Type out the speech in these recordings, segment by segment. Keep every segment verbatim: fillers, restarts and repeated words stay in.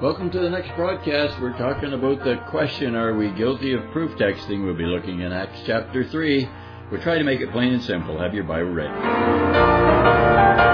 Welcome to the next broadcast. We're talking about the question, are we guilty of proof texting? We'll be looking in Acts chapter three. We'll try to make it plain and simple. Have your Bible ready.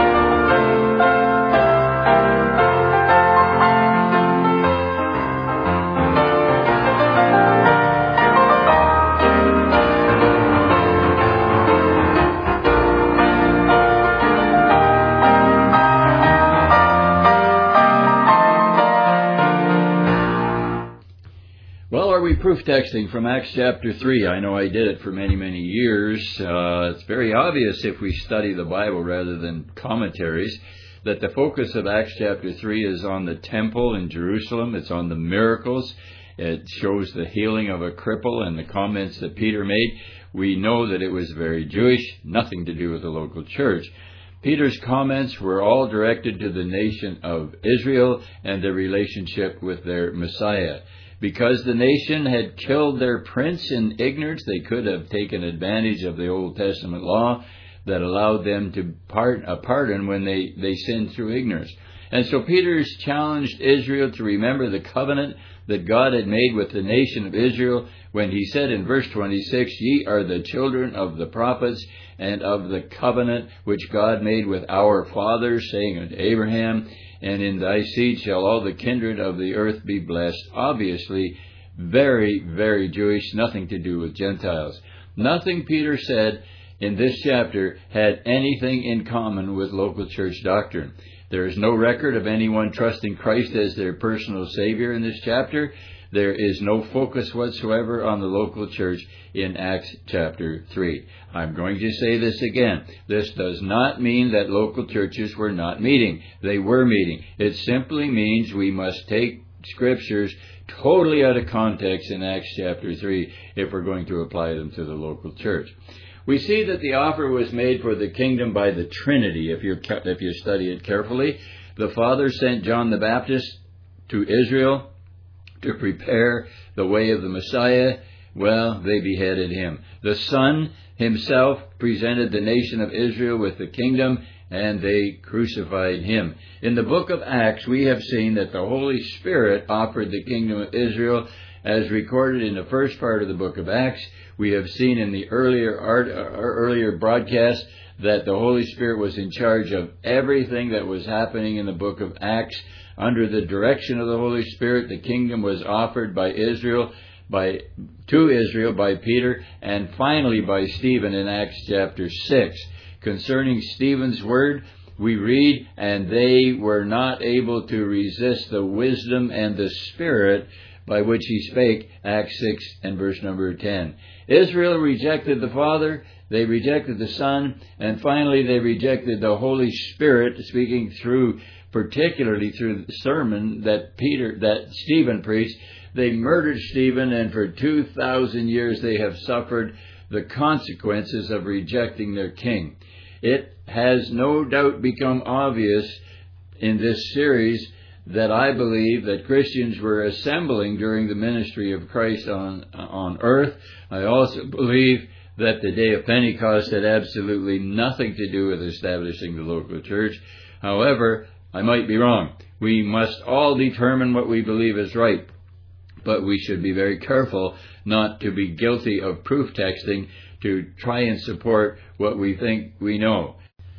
Proof texting from Acts chapter three. I know I did it for many, many years. Uh, it's very obvious if we study the Bible rather than commentaries that the focus of Acts chapter three is on the temple in Jerusalem. It's on the miracles. It shows the healing of a cripple and the comments that Peter made. We know that it was very Jewish, nothing to do with the local church. Peter's comments were all directed to the nation of Israel and their relationship with their Messiah. Because the nation had killed their prince in ignorance, they could have taken advantage of the Old Testament law that allowed them to part, a pardon when they, they sinned through ignorance. And so Peter's challenged Israel to remember the covenant that God had made with the nation of Israel when he said in verse twenty-six, "Ye are the children of the prophets and of the covenant which God made with our fathers, saying unto Abraham, and in thy seed shall all the kindred of the earth be blessed." Obviously, very, very Jewish, nothing to do with Gentiles. Nothing Peter said in this chapter had anything in common with local church doctrine. There is no record of anyone trusting Christ as their personal Savior in this chapter. There is no focus whatsoever on the local church in Acts chapter three. I'm going to say this again. This does not mean that local churches were not meeting. They were meeting. It simply means we must take scriptures totally out of context in Acts chapter three if we're going to apply them to the local church. We see that the offer was made for the kingdom by the Trinity, if you if you study it carefully. The Father sent John the Baptist to Israel to prepare the way of the Messiah. Well, they beheaded him. The Son himself presented the nation of Israel with the kingdom, and they crucified him. In the book of Acts, we have seen that the Holy Spirit offered the kingdom of Israel, as recorded in the first part of the book of Acts. We have seen in the earlier art, uh, earlier broadcast that the Holy Spirit was in charge of everything that was happening in the book of Acts. Under the direction of the Holy Spirit, the kingdom was offered by Israel, by to Israel by Peter, and finally by Stephen in Acts chapter six. Concerning Stephen's word, we read, "And they were not able to resist the wisdom and the spirit by which he spake," Acts six and verse number ten. Israel rejected the Father, they rejected the Son, and finally they rejected the Holy Spirit, speaking through, particularly through the sermon that Peter, that Stephen preached. They murdered Stephen, and for two thousand years they have suffered the consequences of rejecting their king. It has no doubt become obvious in this series that I believe that Christians were assembling during the ministry of Christ on on earth. I also believe that the day of Pentecost had absolutely nothing to do with establishing the local church. However, I might be wrong. We must all determine what we believe is right, but we should be very careful not to be guilty of proof texting to try and support what we think we know.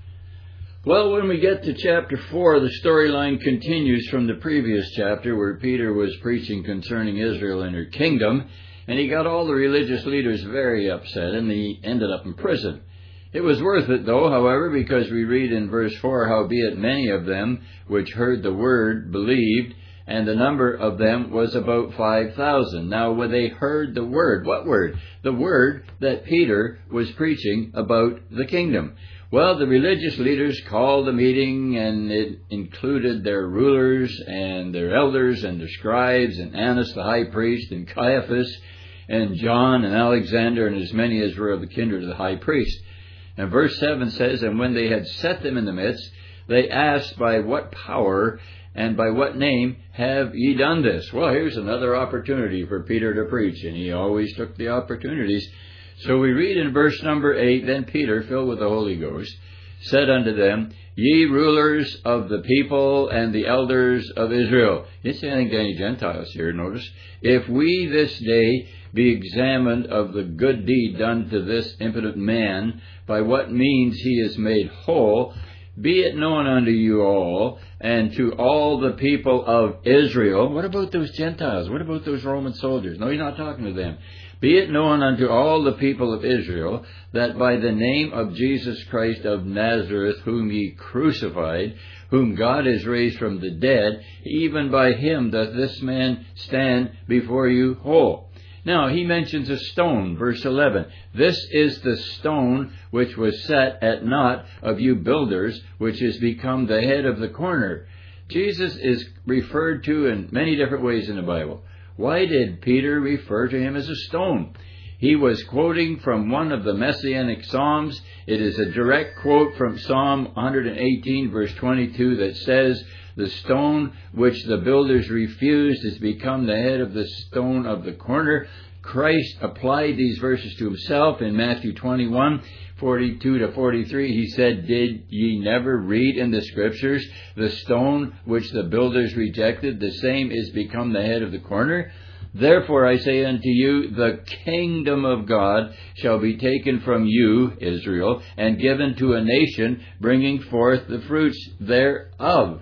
Well, when we get to chapter four, the storyline continues from the previous chapter where Peter was preaching concerning Israel and her kingdom, and he got all the religious leaders very upset, and he ended up in prison. It was worth it, though, however, because we read in verse four, "Howbeit many of them which heard the word believed, and the number of them was about five thousand. Now, when they heard the word, what word? The word that Peter was preaching about the kingdom. Well, the religious leaders called a meeting, and it included their rulers and their elders and their scribes, and Annas the high priest, and Caiaphas, and John, and Alexander, and as many as were of the kindred of the high priest. And verse seven says, "And when they had set them in the midst, they asked, By what power and by what name have ye done this?" Well, here's another opportunity for Peter to preach, and he always took the opportunities So we read in verse number eight, then Peter, filled with the Holy Ghost, said unto them, Ye rulers of the people and the elders of Israel. He didn't say anything to any Gentiles here, notice. If we this day be examined of the good deed done to this impotent man, by what means he is made whole, be it known unto you all, and to all the people of Israel. What about those Gentiles? What about those Roman soldiers? No, he's not talking to them. Be it known unto all the people of Israel, that by the name of Jesus Christ of Nazareth, whom ye crucified, whom God has raised from the dead, even by him doth this man stand before you whole. Now, he mentions a stone, verse eleven. This is the stone which was set at naught of you builders, which is become the head of the corner. Jesus is referred to in many different ways in the Bible. Why did Peter refer to him as a stone? He was quoting from one of the Messianic Psalms. It is a direct quote from Psalm one eighteen, verse twenty-two, that says, The stone which the builders refused has become the head of the stone of the corner. Christ applied these verses to himself in Matthew twenty-one, forty-two to forty-three. He said, Did ye never read in the Scriptures, the stone which the builders rejected, the same is become the head of the corner? Therefore I say unto you, the kingdom of God shall be taken from you, Israel, and given to a nation, bringing forth the fruits thereof.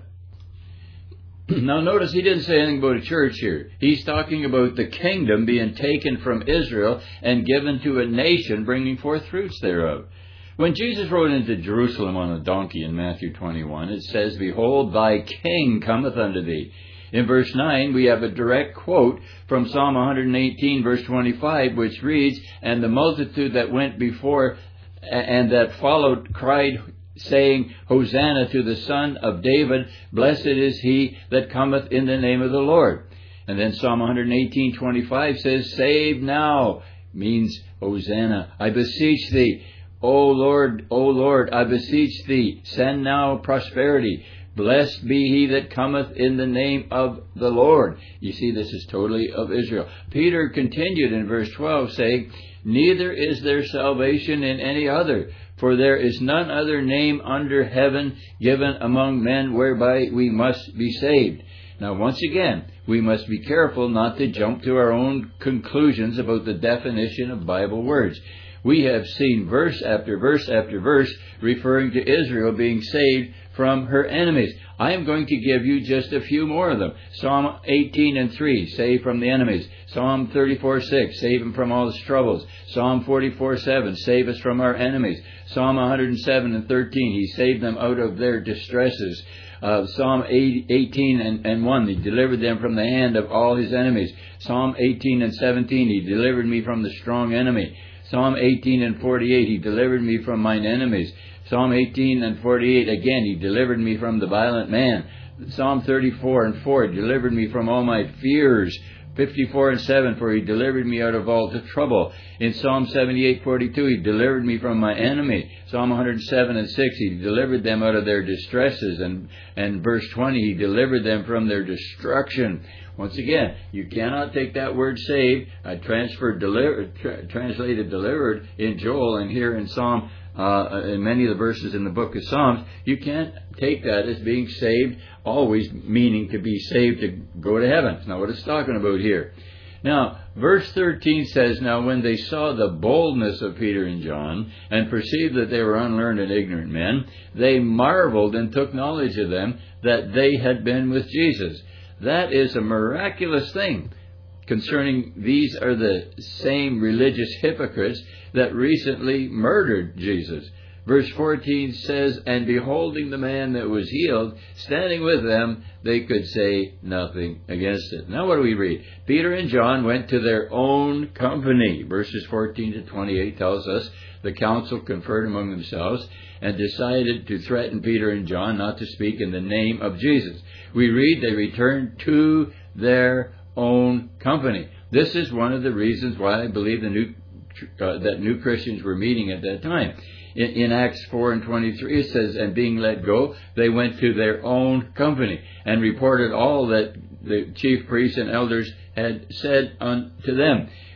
Now notice he didn't say anything about a church here. He's talking about the kingdom being taken from Israel and given to a nation, bringing forth fruits thereof. When Jesus rode into Jerusalem on a donkey in Matthew twenty-one, it says, Behold, thy king cometh unto thee. In verse nine, we have a direct quote from Psalm one eighteen, verse twenty-five, which reads, And the multitude that went before and that followed cried, saying, Hosanna to the Son of David, blessed is he that cometh in the name of the Lord. And then Psalm one eighteen, twenty-five says, Save now, means Hosanna. I beseech thee, O Lord, O Lord, I beseech thee, send now prosperity. Blessed be he that cometh in the name of the Lord. You see, this is totally of Israel. Peter continued in verse twelve, saying, Neither is there salvation in any other, for there is none other name under heaven given among men whereby we must be saved. Now, once again, we must be careful not to jump to our own conclusions about the definition of Bible words. We have seen verse after verse after verse referring to Israel being saved from her enemies. I am going to give you just a few more of them. Psalm eighteen and three, save from the enemies. Psalm thirty-four six, save him from all his troubles. Psalm forty-four seven, save us from our enemies. Psalm one hundred seven and thirteen, he saved them out of their distresses. Uh, Psalm eighteen and one, he delivered them from the hand of all his enemies. Psalm eighteen and seventeen, he delivered me from the strong enemy. Psalm eighteen and forty-eight, he delivered me from mine enemies. Psalm eighteen and forty-eight, again, he delivered me from the violent man. Psalm thirty-four and four, he delivered me from all my fears. fifty-four and seven, for he delivered me out of all the trouble. In Psalm seventy-eight, forty-two, he delivered me from my enemy. Psalm one hundred seven and six, he delivered them out of their distresses. And, and verse twenty, he delivered them from their destruction. Once again, you cannot take that word saved, I transferred, delivered, tra- translated delivered in Joel and here in Psalm, uh, in many of the verses in the book of Psalms. You can't take that as being saved, always meaning to be saved to go to heaven. That's not what it's talking about here. Now, verse thirteen says, Now when they saw the boldness of Peter and John, and perceived that they were unlearned and ignorant men, they marveled and took knowledge of them, that they had been with Jesus. That is a miraculous thing. Concerning these are the same religious hypocrites that recently murdered Jesus. Verse fourteen says, And beholding the man that was healed, standing with them, they could say nothing against it. Now what do we read? Peter and John went to their own company. Verses fourteen to twenty-eight tells us, the council conferred among themselves and decided to threaten Peter and John not to speak in the name of Jesus. We read they returned to their own company. This is one of the reasons why I believe the new uh, that new Christians were meeting at that time. In, in Acts four and twenty-three it says, And being let go, they went to their own company and reported all that the chief priests and elders had said unto them.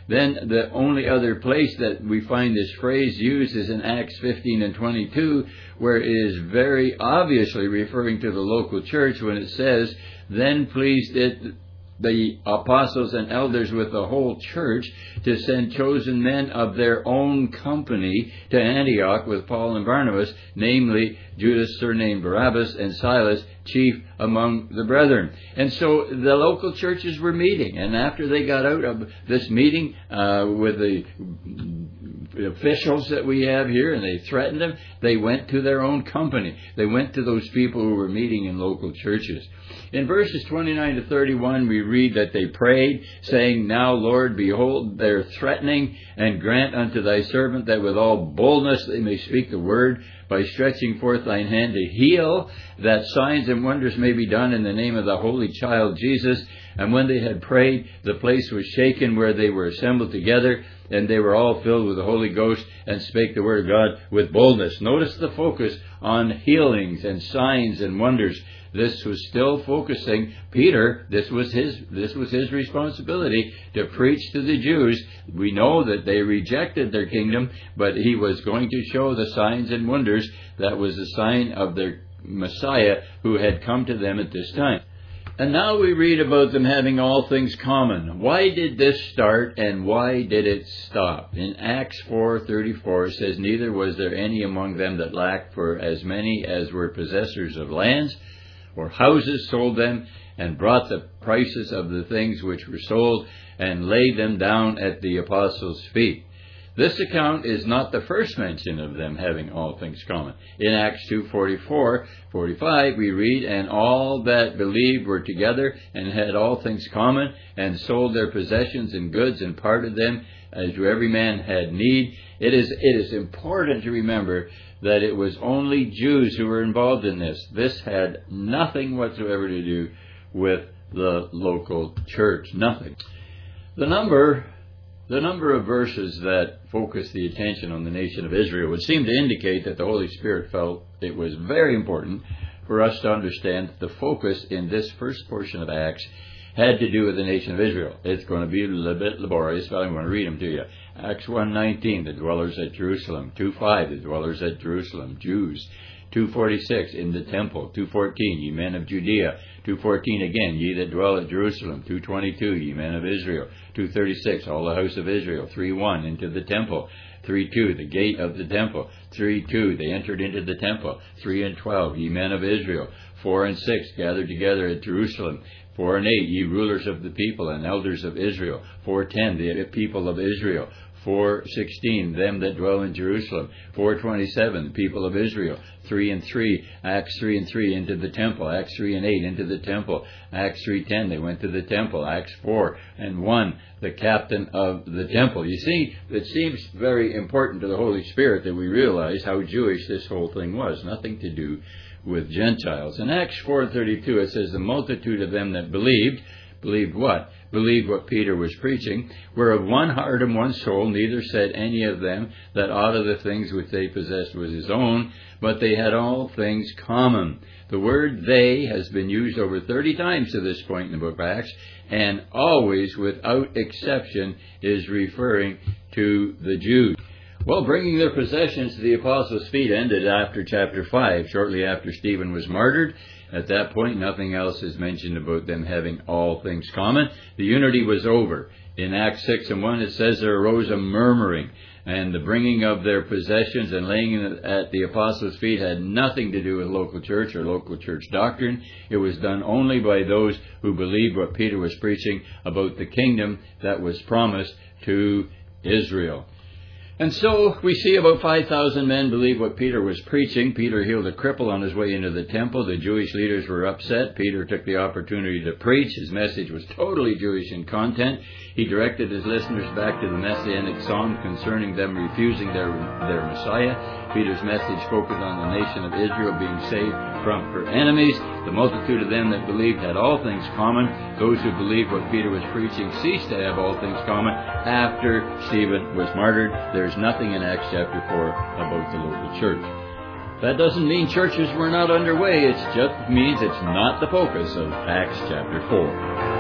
Then the only other place that we find this phrase used is in Acts fifteen and twenty-two, where it is very obviously referring to the local church when it says, then pleased it the apostles and elders with the whole church to send chosen men of their own company to Antioch with Paul and Barnabas, namely Judas surnamed Barabbas and Silas, chief among the brethren. And so the local churches were meeting, and after they got out of this meeting uh, with the officials that we have here, and they threatened them, they went to their own company. They went to those people who were meeting in local churches. In verses twenty-nine to thirty-one, we read that they prayed, saying, now, Lord, behold, their threatening, and grant unto thy servant that with all boldness they may speak the word, by stretching forth thine hand to heal, that signs and wonders may be done in the name of the Holy Child Jesus. And when they had prayed, the place was shaken where they were assembled together, and they were all filled with the Holy Ghost, and spake the word of God with boldness. Notice the focus on healings and signs and wonders. This was still focusing Peter. This was his. This was his responsibility to preach to the Jews. We know that they rejected their kingdom, but he was going to show the signs and wonders that was a sign of their Messiah who had come to them at this time. And now we read about them having all things common. Why did this start and why did it stop? In Acts four thirty-four it says, neither was there any among them that lacked, for as many as were possessors of lands or houses sold them, and brought the prices of the things which were sold, and laid them down at the apostles' feet. This account is not the first mention of them having all things common. In Acts two forty-four, forty-five, we read, and all that believed were together, and had all things common, and sold their possessions and goods, and parted them as to every man had need. It is, it is important to remember that it was only Jews who were involved in this. This had nothing whatsoever to do with the local church. Nothing. The number, the number of verses that focus the attention on the nation of Israel would seem to indicate that the Holy Spirit felt it was very important for us to understand that the focus in this first portion of Acts had to do with the nation of Israel. It's going to be a little bit laborious, but I'm going to read them to you. Acts one nineteen, the dwellers at Jerusalem. two five, the dwellers at Jerusalem, Jews. two forty-six, in the temple. two fourteen, ye men of Judea. two fourteen again, ye that dwell at Jerusalem. two twenty-two, ye men of Israel. two thirty-six, all the house of Israel. three one, into the temple. three two, the gate of the temple. three two, they entered into the temple. three and twelve, ye men of Israel. four and six, gathered together at Jerusalem. four and eight, ye rulers of the people and elders of Israel. four ten, the people of Israel. four sixteen, them that dwell in Jerusalem. four twenty-seven, the people of Israel. three and three, Acts three and three, into the temple. Acts three and eight, into the temple. Acts three ten, they went to the temple. Acts four and one, the captain of the temple. You see, it seems very important to the Holy Spirit that we realize how Jewish this whole thing was. Nothing to do with Gentiles. In Acts four thirty-two, it says, the multitude of them that believed, believed what? Believed what Peter was preaching, were of one heart and one soul, neither said any of them that aught of the things which they possessed was his own, but they had all things common. The word they has been used over thirty times to this point in the book of Acts, and always, without exception, is referring to the Jews. Well, bringing their possessions to the apostles' feet ended after chapter five, shortly after Stephen was martyred. At that point, nothing else is mentioned about them having all things common. The unity was over. In Acts six and one, it says there arose a murmuring, and the bringing of their possessions and laying it at the apostles' feet had nothing to do with local church or local church doctrine. It was done only by those who believed what Peter was preaching about the kingdom that was promised to Israel. And so we see about five thousand men believe what Peter was preaching. Peter healed a cripple on his way into the temple. The Jewish leaders were upset. Peter took the opportunity to preach. His message was totally Jewish in content. He directed his listeners back to the Messianic psalm concerning them refusing their, their Messiah. Peter's message focused on the nation of Israel being saved from her enemies. The multitude of them that believed had all things common. Those who believed what Peter was preaching ceased to have all things common after Stephen was martyred. There's nothing in Acts chapter four about the local church. That doesn't mean churches were not underway. It just means it's not the focus of Acts chapter four.